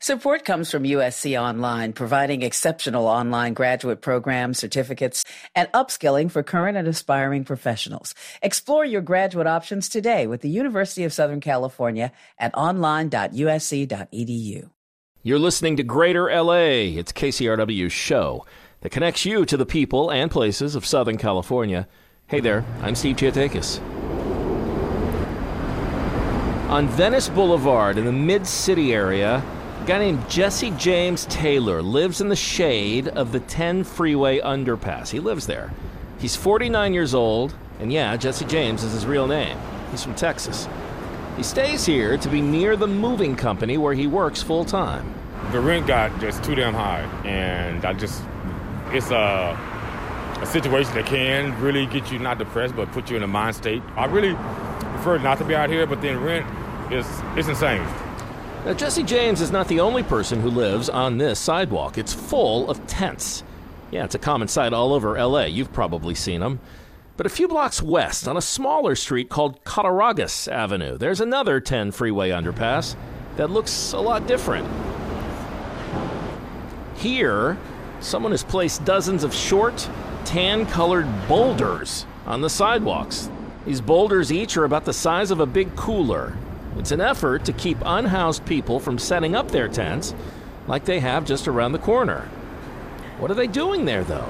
Support comes from USC Online, providing exceptional online graduate programs, certificates, and upskilling for current and aspiring professionals. Explore your graduate options today with the University of Southern California at online.usc.edu. You're listening to Greater LA. It's KCRW's show that connects you to the people and places of Southern California. Hey there, I'm Steve Chiatakis. On Venice Boulevard in the Mid-City area, a guy named Jesse James Taylor lives in the shade of the 10 freeway underpass. He lives there. He's 49 years old, and yeah, Jesse James is his real name. He's from Texas. He stays here to be near the moving company where he works full-time. The rent got just too damn high, and it's a situation that can really get you not depressed, but put you in a mind state. I really prefer not to be out here, but then rent is insane. Now, Jesse James is not the only person who lives on this sidewalk. It's full of tents. Yeah, it's a common sight all over L.A. You've probably seen them. But a few blocks west, on a smaller street called Cattaraugus Avenue, there's another 10 freeway underpass that looks a lot different. Here, someone has placed dozens of short, tan-colored boulders on the sidewalks. These boulders each are about the size of a big cooler. It's an effort to keep unhoused people from setting up their tents like they have just around the corner. What are they doing there, though?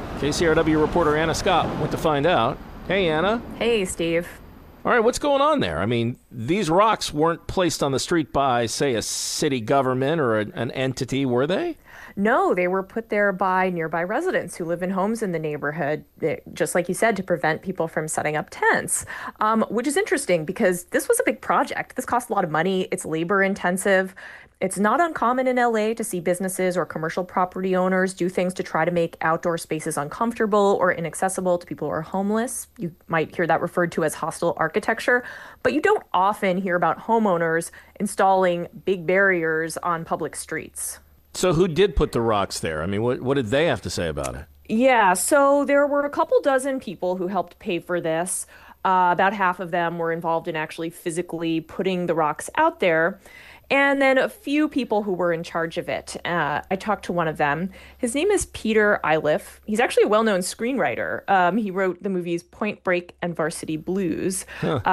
KCRW reporter Anna Scott went to find out. Hey, Anna. Hey, Steve. All right, what's going on there? I mean, these rocks weren't placed on the street by, say, a city government or an entity, were they? No, they were put there by nearby residents who live in homes in the neighborhood, just like you said, to prevent people from setting up tents, which is interesting because this was a big project. This cost a lot of money. It's labor intensive. It's not uncommon in LA to see businesses or commercial property owners do things to try to make outdoor spaces uncomfortable or inaccessible to people who are homeless. You might hear that referred to as hostile architecture, but you don't often hear about homeowners installing big barriers on public streets. So who did put the rocks there? I mean, what did they have to say about it? Yeah, so there were a couple dozen people who helped pay for this. About half of them were involved in actually physically putting the rocks out there. And then a few people who were in charge of it. I talked to one of them. His name is Peter Iliff. He's actually a well-known screenwriter. He wrote the movies Point Break and Varsity Blues.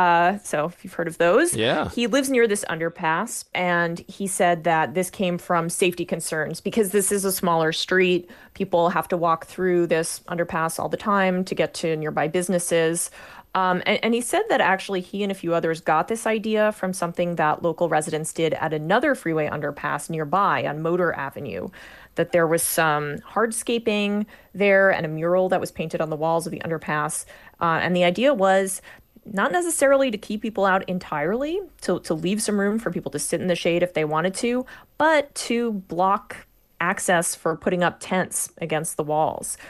So if you've heard of those. Yeah. He lives near this underpass, and he said that this came from safety concerns because this is a smaller street. People have to walk through this underpass all the time to get to nearby businesses. And he said that actually he and a few others got this idea from something that local residents did at another freeway underpass nearby on Motor Avenue, that there was some hardscaping there and a mural that was painted on the walls of the underpass. And the idea was not necessarily to keep people out entirely, to leave some room for people to sit in the shade if they wanted to, but to block access for putting up tents against the walls.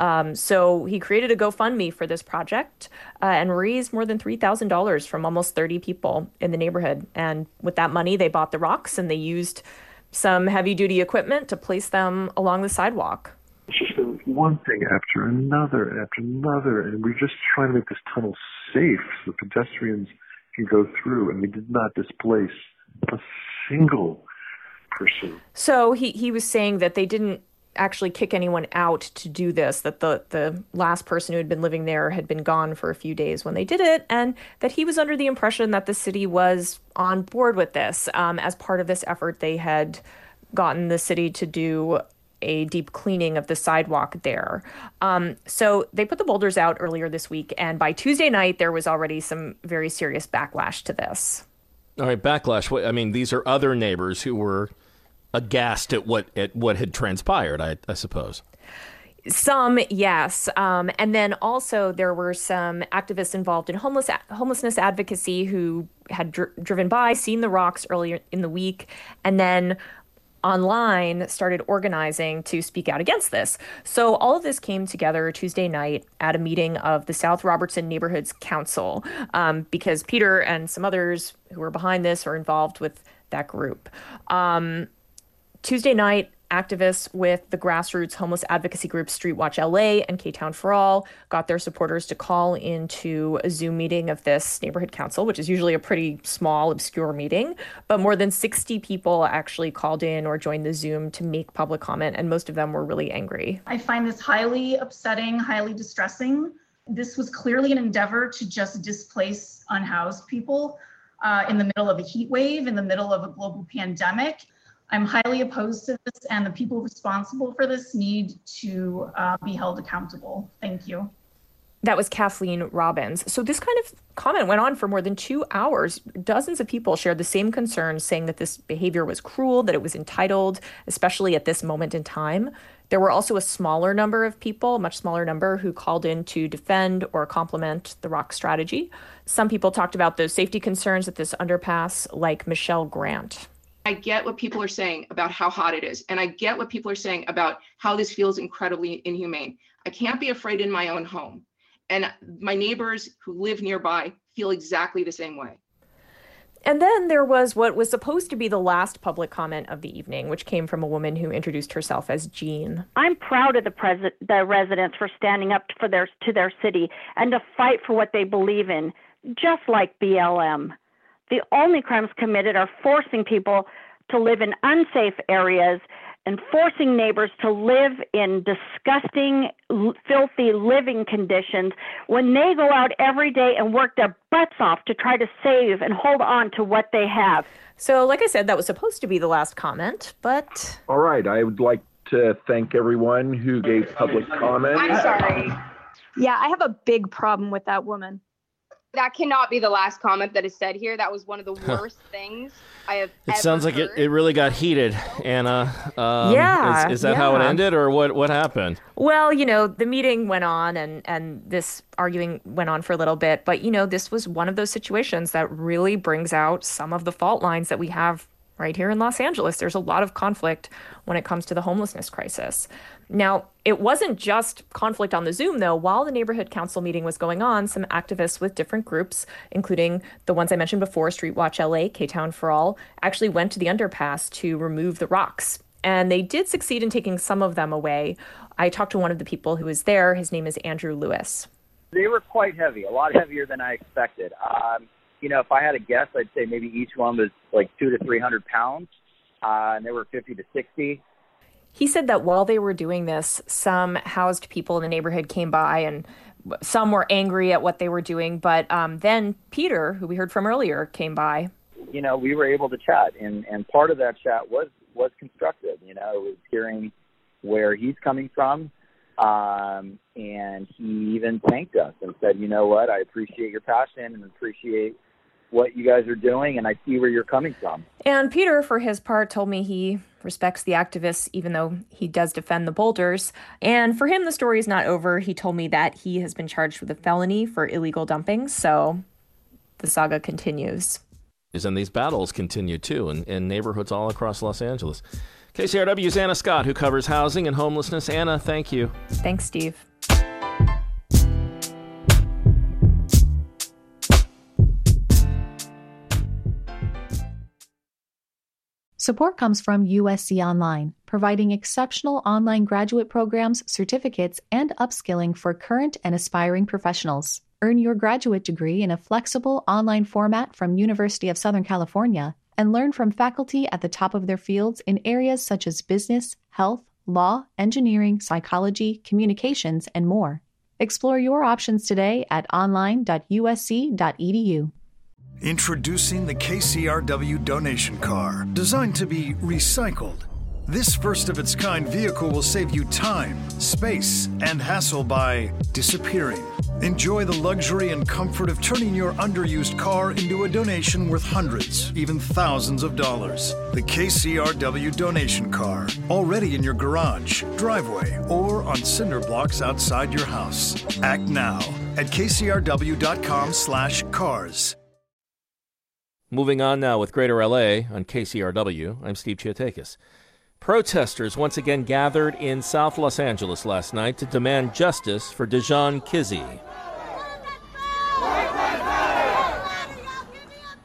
So he created a GoFundMe for this project and raised more than $3,000 from almost 30 people in the neighborhood. And with that money, they bought the rocks and they used some heavy-duty equipment to place them along the sidewalk. It's just been one thing after another, and we're just trying to make this tunnel safe so pedestrians can go through, and we did not displace a single person. So he was saying that they didn't actually kick anyone out to do this, that the last person who had been living there had been gone for a few days when they did it, and that he was under the impression that the city was on board with this. As part of this effort, they had gotten the city to do a deep cleaning of the sidewalk there. So they put the boulders out earlier this week, and by Tuesday night, there was already some very serious backlash to this. All right, backlash. I mean, these are other neighbors who were aghast at what had transpired, I suppose. Some, yes. And then also there were some activists involved in homelessness advocacy who had driven by, seen the rocks earlier in the week, and then online started organizing to speak out against this. So all of this came together Tuesday night at a meeting of the South Robertson Neighborhoods Council, because Peter and some others who were behind this are involved with that group. Tuesday night, Activists with the grassroots homeless advocacy group Streetwatch LA and K-Town for All got their supporters to call into a Zoom meeting of this neighborhood council, which is usually a pretty small, obscure meeting. But more than 60 people actually called in or joined the Zoom to make public comment, and most of them were really angry. I find this highly upsetting, highly distressing. This was clearly an endeavor to just displace unhoused people in the middle of a heat wave, in the middle of a global pandemic. I'm highly opposed to this, and the people responsible for this need to be held accountable. Thank you. That was Kathleen Robbins. So this kind of comment went on for more than 2 hours. Dozens of people shared the same concerns, saying that this behavior was cruel, that it was entitled, especially at this moment in time. There were also a smaller number of people, a much smaller number, who called in to defend or compliment the ROC strategy. Some people talked about those safety concerns at this underpass, like Michelle Grant. I get what people are saying about how hot it is, and I get what people are saying about how this feels incredibly inhumane. I can't be afraid in my own home. And my neighbors who live nearby feel exactly the same way. And then there was what was supposed to be the last public comment of the evening, which came from a woman who introduced herself as Jean. I'm proud of the residents for standing up to their city and to fight for what they believe in, just like BLM. The only crimes committed are forcing people to live in unsafe areas and forcing neighbors to live in disgusting, filthy living conditions when they go out every day and work their butts off to try to save and hold on to what they have. So, like I said, that was supposed to be the last comment, but... All right, I would like to thank everyone who gave public comment. I'm sorry. Yeah, I have a big problem with that woman. That cannot be the last comment that is said here. That was one of the worst things I have ever sounds like heard. it really got heated, Anna. Yeah. Is that how it ended, or what happened? Well, the meeting went on and this arguing went on for a little bit. But, this was one of those situations that really brings out some of the fault lines that we have right here in Los Angeles. There's a lot of conflict when it comes to the homelessness crisis. Now, it wasn't just conflict on the Zoom, though. While the neighborhood council meeting was going on, some activists with different groups, including the ones I mentioned before, Streetwatch LA, K-Town for All, actually went to the underpass to remove the rocks. And they did succeed in taking some of them away. I talked to one of the people who was there. His name is Andrew Lewis. They were quite heavy, a lot heavier than I expected. If I had to guess, I'd say maybe each one was like 200 to 300 pounds, and they were 50 to 60. He said that while they were doing this, some housed people in the neighborhood came by and some were angry at what they were doing. But then Peter, who we heard from earlier, came by. We were able to chat, and part of that chat was constructive. It was hearing where he's coming from, and he even thanked us and said, you know what, I appreciate your passion and appreciate what you guys are doing, and I see where you're coming from. And Peter, for his part, told me he respects the activists, even though he does defend the boulders. And for him, the story is not over. He told me that he has been charged with a felony for illegal dumping, so the saga continues. And these battles continue, too, in neighborhoods all across Los Angeles. KCRW's Anna Scott, who covers housing and homelessness. Anna, thank you. Thanks, Steve. Support comes from USC Online, providing exceptional online graduate programs, certificates, and upskilling for current and aspiring professionals. Earn your graduate degree in a flexible online format from University of Southern California and learn from faculty at the top of their fields in areas such as business, health, law, engineering, psychology, communications, and more. Explore your options today at online.usc.edu. Introducing the KCRW donation car, designed to be recycled. This first-of-its-kind vehicle will save you time, space, and hassle by disappearing. Enjoy the luxury and comfort of turning your underused car into a donation worth hundreds, even thousands of dollars. The KCRW donation car, already in your garage, driveway, or on cinder blocks outside your house. Act now at kcrw.com/cars. Moving on now with Greater LA on KCRW, I'm Steve Chiotakis. Protesters once again gathered in South Los Angeles last night to demand justice for Dijon Kizzee.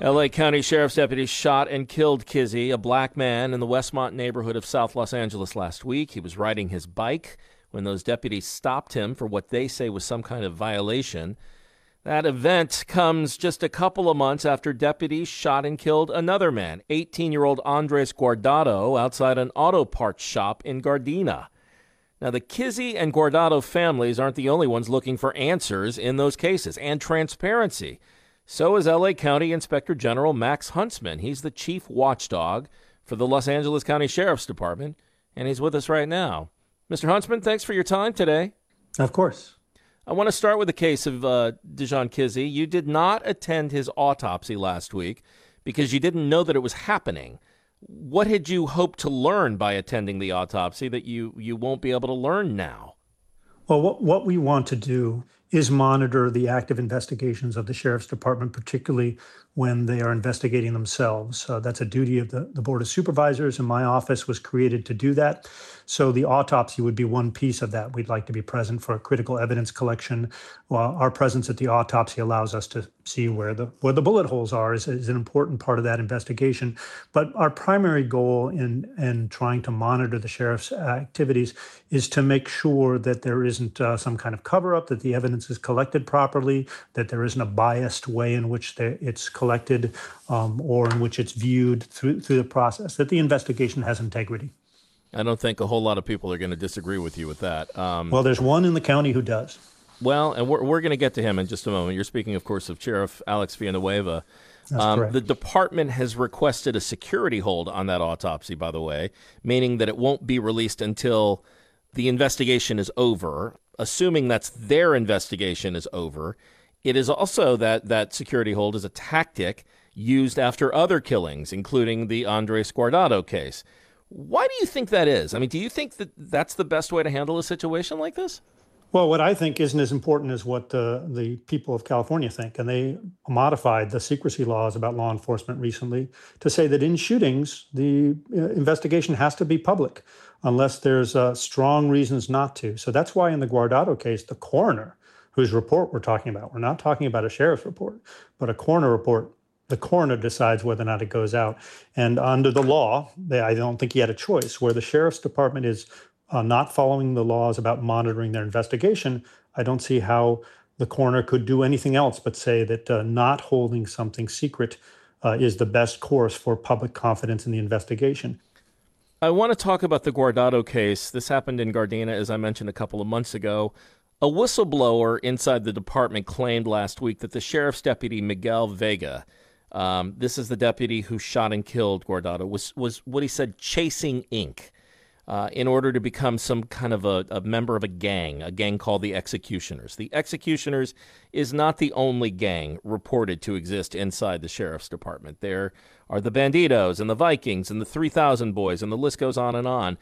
L.A. County Sheriff's deputies shot and killed Kizzy, a black man, in the Westmont neighborhood of South Los Angeles last week. He was riding his bike when those deputies stopped him for what they say was some kind of violation. That event comes just a couple of months after deputies shot and killed another man, 18-year-old Andres Guardado, outside an auto parts shop in Gardena. Now, the Kizzy and Guardado families aren't the only ones looking for answers in those cases and transparency. So is L.A. County Inspector General Max Huntsman. He's the chief watchdog for the Los Angeles County Sheriff's Department, and he's with us right now. Mr. Huntsman, thanks for your time today. Of course. I want to start with the case of Dijon Kizzy. You did not attend his autopsy last week because you didn't know that it was happening. What had you hoped to learn by attending the autopsy that you won't be able to learn now? Well, what we want to do is monitor the active investigations of the Sheriff's Department, particularly when they are investigating themselves. That's a duty of the Board of Supervisors, and my office was created to do that. So the autopsy would be one piece of that. We'd like to be present for critical evidence collection. Well, our presence at the autopsy allows us to see where the bullet holes are is an important part of that investigation. But our primary goal in trying to monitor the sheriff's activities is to make sure that there isn't some kind of cover-up, that the evidence is collected properly, that there isn't a biased way in which it's collected or in which it's viewed through the process, that the investigation has integrity. I don't think a whole lot of people are going to disagree with you with that. Well, there's one in the county who does. Well, and we're going to get to him in just a moment. You're speaking, of course, of Sheriff Alex Villanueva. That's correct. The department has requested a security hold on that autopsy, by the way, meaning that it won't be released until the investigation is over, assuming that's their investigation is over. It is also that security hold is a tactic used after other killings, including the Andres Guardado case. Why do you think that is? I mean, do you think that that's the best way to handle a situation like this? Well, what I think isn't as important as what the people of California think. And they modified the secrecy laws about law enforcement recently to say that in shootings, the investigation has to be public unless there's strong reasons not to. So that's why in the Guardado case, the coroner, whose report we're talking about, we're not talking about a sheriff's report, but a coroner report, the coroner decides whether or not it goes out. And under the law, I don't think he had a choice. Where the sheriff's department is not following the laws about monitoring their investigation, I don't see how the coroner could do anything else but say that not holding something secret is the best course for public confidence in the investigation. I want to talk about the Guardado case. This happened in Gardena, as I mentioned a couple of months ago. A whistleblower inside the department claimed last week that the sheriff's deputy, Miguel Vega, this is the deputy who shot and killed Guardado, was what he said, chasing ink, in order to become some kind of a member of a gang called the Executioners. The Executioners is not the only gang reported to exist inside the sheriff's department. There are the Bandidos and the Vikings and the 3000 Boys, and the list goes on and on.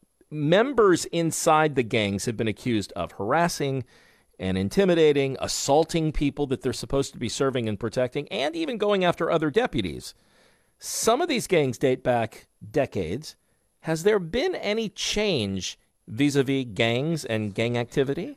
Members inside the gangs have been accused of harassing and intimidating, assaulting people that they're supposed to be serving and protecting, and even going after other deputies. Some of these gangs date back decades. Has there been any change vis-a-vis gangs and gang activity?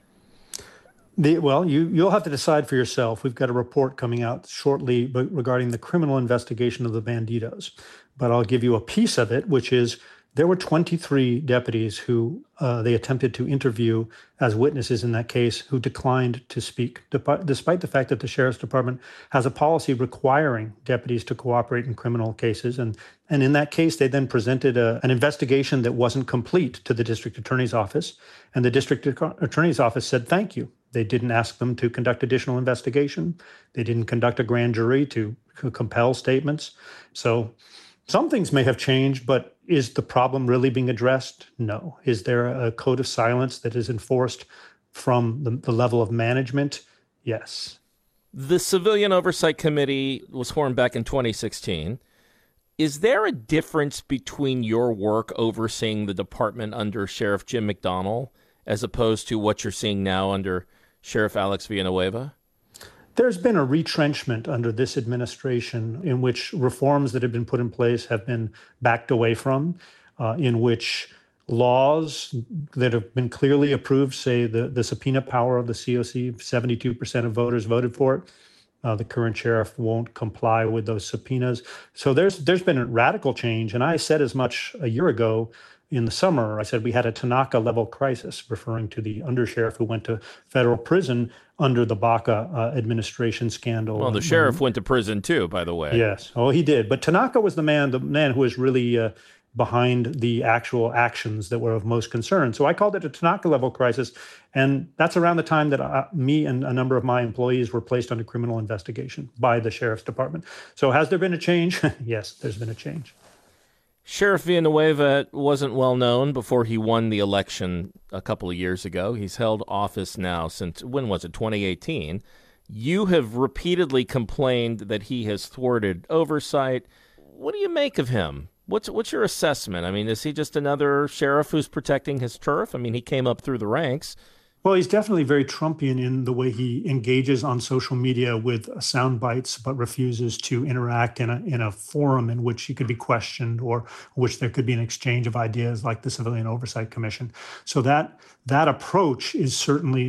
Well, you'll have to decide for yourself. We've got a report coming out shortly regarding the criminal investigation of the Bandidos. But I'll give you a piece of it, which is there were 23 deputies who they attempted to interview as witnesses in that case who declined to speak, despite the fact that the Sheriff's Department has a policy requiring deputies to cooperate in criminal cases. And in that case, they then presented an investigation that wasn't complete to the District Attorney's Office. And the District Attorney's Office said, thank you. They didn't ask them to conduct additional investigation. They didn't conduct a grand jury to compel statements. So some things may have changed, but is the problem really being addressed? No. Is there a code of silence that is enforced from the level of management? Yes. The Civilian Oversight Committee was formed back in 2016. Is there a difference between your work overseeing the department under Sheriff Jim McDonnell as opposed to what you're seeing now under Sheriff Alex Villanueva? There's been a retrenchment under this administration in which reforms that have been put in place have been backed away from, in which laws that have been clearly approved, say the subpoena power of the COC, 72% of voters voted for it, The current sheriff won't comply with those subpoenas. So there's been a radical change. And I said as much a year ago in the summer. I said we had a Tanaka level crisis, referring to the undersheriff who went to federal prison under the Baca administration scandal. Well, the sheriff went to prison too, by the way. Yes. Oh, he did. But Tanaka was the man who was really behind the actual actions that were of most concern. So I called it a Tanaka level crisis. And that's around the time that me and a number of my employees were placed under criminal investigation by the sheriff's department. So has there been a change? Yes, there's been a change. Sheriff Villanueva wasn't well known before he won the election a couple of years ago. He's held office now since, when was it, 2018. You have repeatedly complained that he has thwarted oversight. What do you make of him? What's your assessment? I mean, is he just another sheriff who's protecting his turf? I mean, he came up through the ranks. Well, he's definitely very Trumpian in the way he engages on social media with sound bites, but refuses to interact in a forum in which he could be questioned or which there could be an exchange of ideas like the Civilian Oversight Commission. So that approach is certainly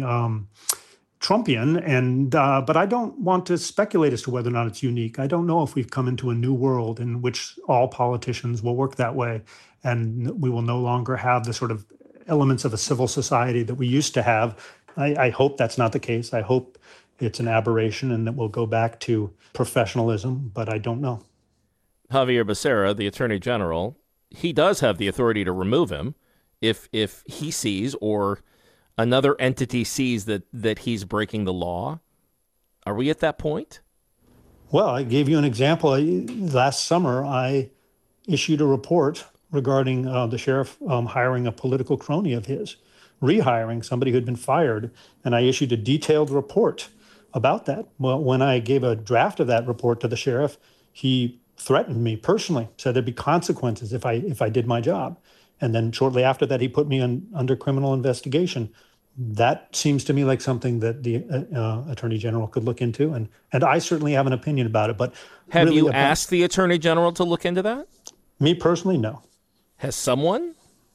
Trumpian, and but I don't want to speculate as to whether or not it's unique. I don't know if we've come into a new world in which all politicians will work that way, and we will no longer have the sort of elements of a civil society that we used to have. I hope that's not the case. I hope it's an aberration and that we'll go back to professionalism, but I don't know. Xavier Becerra, the Attorney General, he does have the authority to remove him if he sees or another entity sees that he's breaking the law. Are we at that point? Well, I gave you an example. Last summer, I issued a report regarding the sheriff hiring a political crony of his, rehiring somebody who had been fired, and I issued a detailed report about that. Well, when I gave a draft of that report to the sheriff, he threatened me personally, said there'd be consequences if I did my job. And then shortly after that, he put me under criminal investigation. That seems to me like something that the Attorney General could look into, and I certainly have an opinion about it. But have you asked the Attorney General to look into that? Me personally, no. Has someone?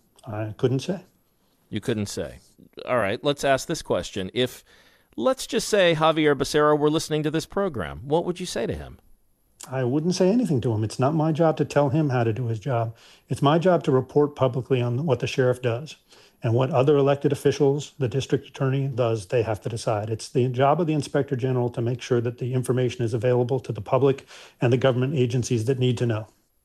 I couldn't say. You couldn't say. All right, let's ask this question. If, let's just say, Xavier Becerra were listening to this program, what would you say to him? I wouldn't say anything to him. It's not my job to tell him how to do his job. It's my job to report publicly on what the sheriff does. And what other elected officials, the district attorney does, they have to decide. It's the job of the inspector general to make sure that the information is available to the public and the government agencies that need to know.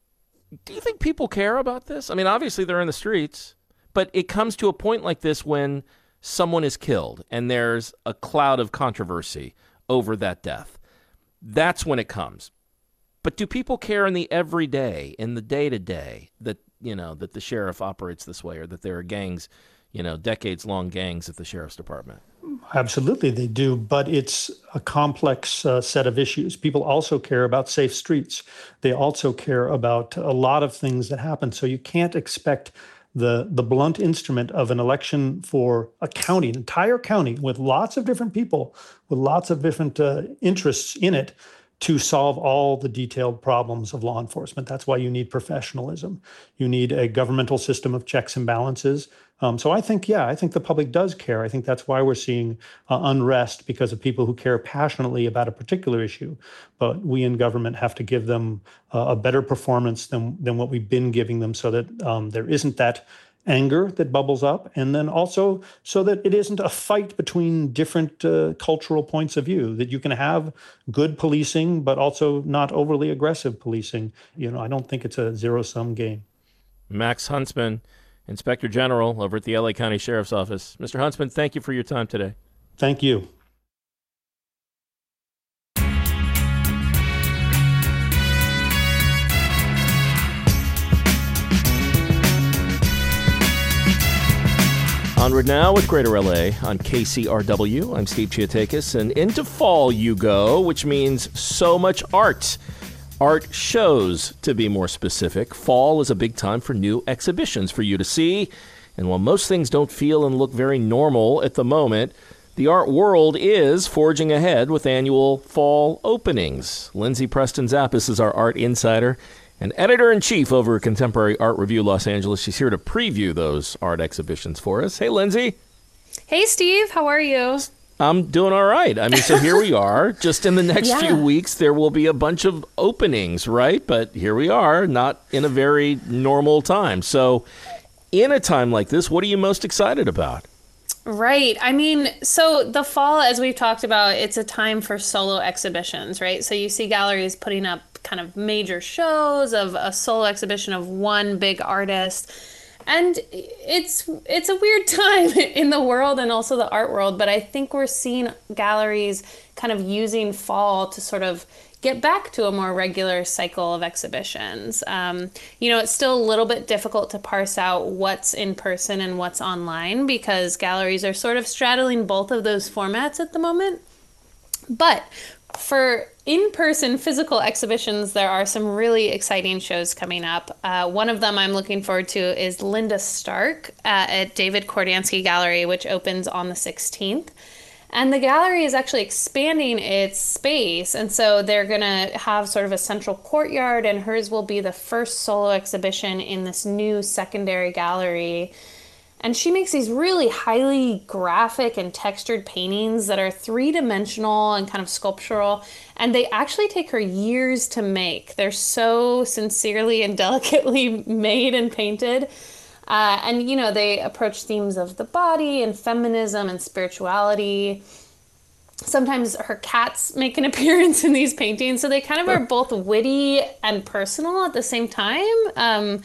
Do you think people care about this? I mean, obviously they're in the streets, but it comes to a point like this when someone is killed and there's a cloud of controversy over that death. That's when it comes. But do people care in the everyday, in the day-to-day, that that the sheriff operates this way, or that there are gangs, decades-long gangs at the sheriff's department? Absolutely, they do, but it's a complex set of issues. People also care about safe streets. They also care about a lot of things that happen. So you can't expect the blunt instrument of an election for a county, an entire county with lots of different people, with lots of different interests in it, to solve all the detailed problems of law enforcement. That's why you need professionalism. You need a governmental system of checks and balances. So I think the public does care. I think that's why we're seeing unrest, because of people who care passionately about a particular issue. But we in government have to give them a better performance than what we've been giving them, so that there isn't that anger that bubbles up, and then also so that it isn't a fight between different cultural points of view, that you can have good policing, but also not overly aggressive policing. I don't think it's a zero-sum game. Max Huntsman, Inspector General over at the LA County Sheriff's Office. Mr. Huntsman, thank you for your time today. Thank you. Onward now with Greater LA on KCRW. I'm Steve Chiotakis, and into fall you go, which means so much art. Art shows, to be more specific. Fall is a big time for new exhibitions for you to see. And while most things don't feel and look very normal at the moment, the art world is forging ahead with annual fall openings. Lindsay Preston Zappis is our art insider and editor-in-chief over Contemporary Art Review Los Angeles. She's here to preview those art exhibitions for us. Hey, Lindsay. Hey, Steve. How are you? I'm doing all right. I mean, so here we are. Just in the next few weeks, there will be a bunch of openings, right? But here we are, not in a very normal time. So in a time like this, what are you most excited about? Right. I mean, so the fall, as we've talked about, it's a time for solo exhibitions, right? So you see galleries putting up kind of major shows of a solo exhibition of one big artist. And it's a weird time in the world and also the art world, but I think we're seeing galleries kind of using fall to sort of get back to a more regular cycle of exhibitions. It's still a little bit difficult to parse out what's in person and what's online because galleries are sort of straddling both of those formats at the moment. But for in-person physical exhibitions, there are some really exciting shows coming up. One of them I'm looking forward to is Linda Stark at David Kordansky Gallery, which opens on the 16th. And the gallery is actually expanding its space. And so they're going to have sort of a central courtyard, and hers will be the first solo exhibition in this new secondary gallery. And she makes these really highly graphic and textured paintings that are three-dimensional and kind of sculptural. And they actually take her years to make. They're so sincerely and delicately made and painted. They approach themes of the body and feminism and spirituality. Sometimes her cats make an appearance in these paintings. So they kind of are both witty and personal at the same time.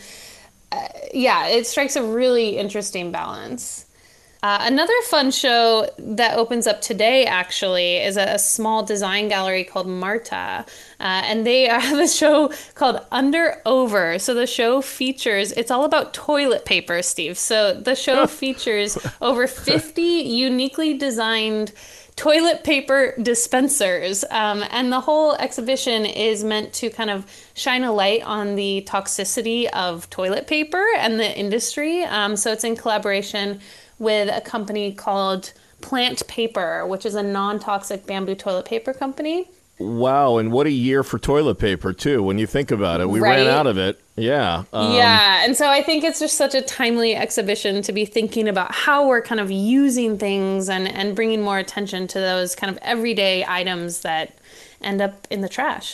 It strikes a really interesting balance. Another fun show that opens up today, actually, is a small design gallery called Marta. And they have a show called Under Over. So the show features, it's all about toilet paper, Steve. So the show features over 50 uniquely designed toilet paper dispensers. And the whole exhibition is meant to kind of shine a light on the toxicity of toilet paper and the industry. So it's in collaboration with a company called Plant Paper, which is a non-toxic bamboo toilet paper company. Wow, and what a year for toilet paper, too, when you think about it. We ran out of it. Yeah. And so I think it's just such a timely exhibition to be thinking about how we're kind of using things and bringing more attention to those kind of everyday items that end up in the trash.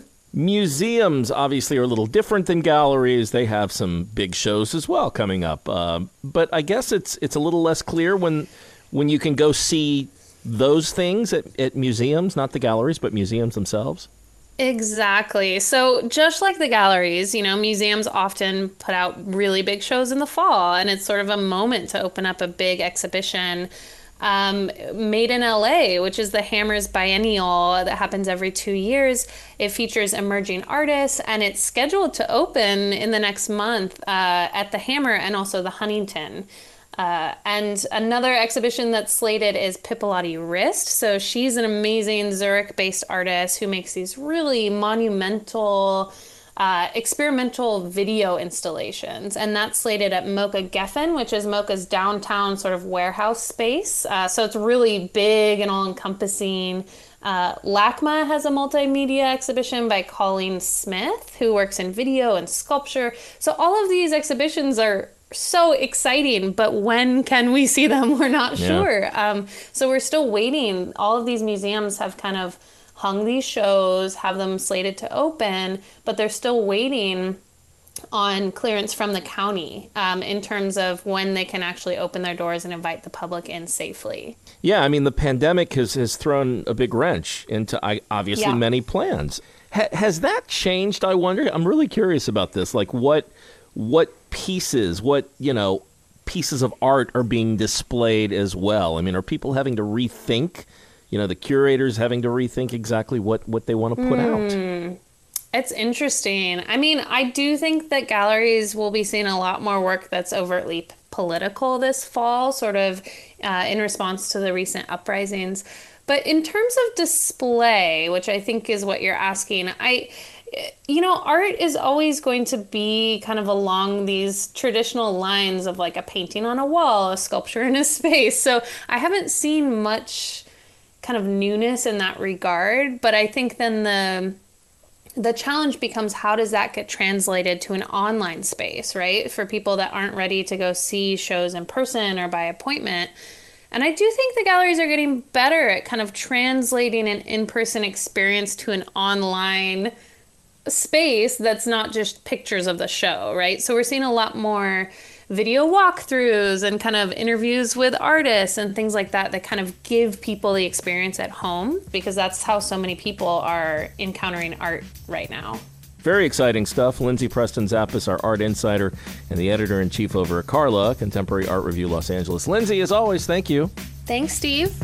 Museums obviously are a little different than galleries. They have some big shows as well coming up. But I guess it's a little less clear when you can go see those things at museums, not the galleries, but museums themselves. Exactly. So just like the galleries, museums often put out really big shows in the fall, and it's sort of a moment to open up a big exhibition. Made in LA, which is the Hammers Biennial that happens every 2 years. It features emerging artists, and it's scheduled to open in the next month at the Hammer and also the Huntington. And another exhibition that's slated is Pipolati Rist. So she's an amazing Zurich-based artist who makes these really monumental experimental video installations, and that's slated at Mocha Geffen, which is Mocha's downtown sort of warehouse space. So it's really big and all-encompassing. LACMA has a multimedia exhibition by Colleen Smith, who works in video and sculpture. So all of these exhibitions are so exciting, but when can we see them? We're not sure. So we're still waiting. All of these museums have kind of hung these shows, have them slated to open, but they're still waiting on clearance from the county in terms of when they can actually open their doors and invite the public in safely. Yeah, I mean, the pandemic has thrown a big wrench into obviously many plans. Has that changed, I wonder? I'm really curious about this. Like what pieces, pieces of art are being displayed as well? I mean, are people having to rethink, the curators having to rethink exactly what they want to put out? It's interesting. I mean, I do think that galleries will be seeing a lot more work that's overtly political this fall, sort of in response to the recent uprisings. But in terms of display, which I think is what you're asking, art is always going to be kind of along these traditional lines of like a painting on a wall, a sculpture in a space. So I haven't seen much kind of newness in that regard, but I think then the challenge becomes, how does that get translated to an online space, right? For people that aren't ready to go see shows in person or by appointment. And I do think the galleries are getting better at kind of translating an in-person experience to an online space that's not just pictures of the show, right? So we're seeing a lot more video walkthroughs and kind of interviews with artists and things like that that kind of give people the experience at home, because that's how so many people are encountering art right now. Very exciting stuff. Lindsay Preston Zappis, our art insider and the editor-in-chief over at Carla, Contemporary Art Review Los Angeles. Lindsay, as always, thank you. Thanks, Steve.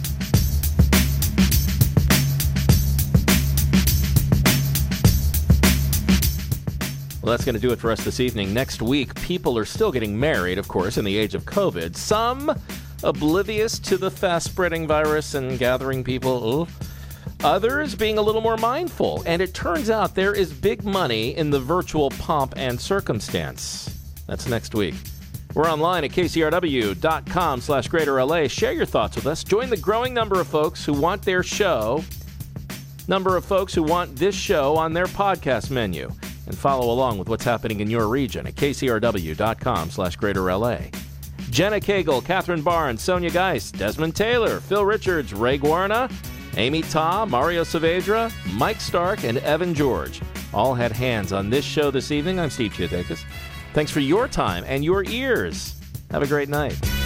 Well, that's going to do it for us this evening. Next week, people are still getting married, of course, in the age of COVID. Some oblivious to the fast-spreading virus and gathering people. Others being a little more mindful. And it turns out there is big money in the virtual pomp and circumstance. That's next week. We're online at kcrw.com/greaterla. Share your thoughts with us. Join the growing number of folks who want this show on their podcast menu. And follow along with what's happening in your region at kcrw.com/greaterla. Jenna Cagle, Catherine Barnes, Sonia Geist, Desmond Taylor, Phil Richards, Ray Guarna, Amy Ta, Mario Saavedra, Mike Stark, and Evan George all had hands on this show this evening. I'm Steve Chiatakis. Thanks for your time and your ears. Have a great night.